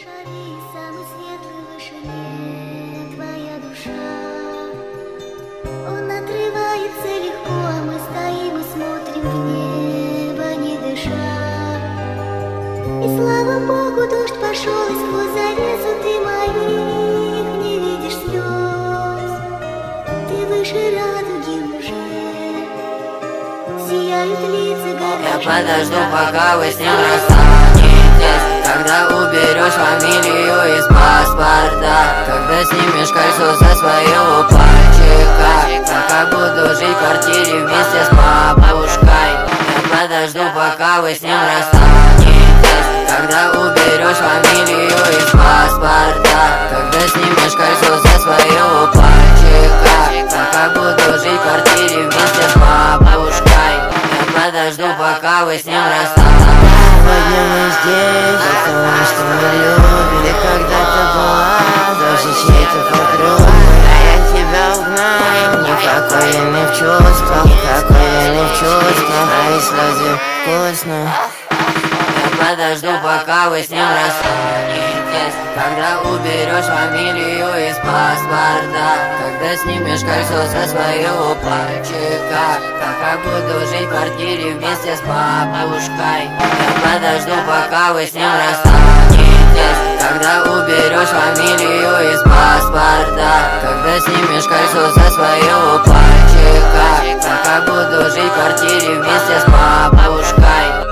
шаре, самый светлый в вышине твоя душа. Он отрывается легко, а мы стоим и смотрим в небо, не дыша. И слава Богу, дождь пошел, и сквозь завесу ты моих не видишь слез. Ты выше радуги уже, сияют лица горожан. Я подожду, пока вы с ним расстанетесь, когда уберешь фамилию из паспорта, когда снимешь кольцо со своего пальчика, пока буду жить в квартире вместе с бабушкой. Я подожду, пока вы с ним расстанетесь, когда уберешь фамилию из паспорта, когда снимешь кольцо со своего пальчика, пока буду жить в квартире вместе с бабушкой. Я подожду, пока вы с ним расстанетесь. Сегодня мы здесь, потому что мы любили. Когда-то была даже чьей-то подругой, а я тебя узнаю. Никакой вины в чувствах, никакой вины в чувствах, а и слезы вкусно. Я подожду, пока вы с ним расстанетесь, когда уберешь фамилию из паспорта, когда снимешь кольцо со своего пальчика, пока буду жить в квартире вместе с бабушкой. Я подожду, пока вы с ним расстанетесь, когда уберешь фамилию из паспорта, когда снимешь кольцо со своего пальчика, пока буду жить в квартире вместе с бабушкой.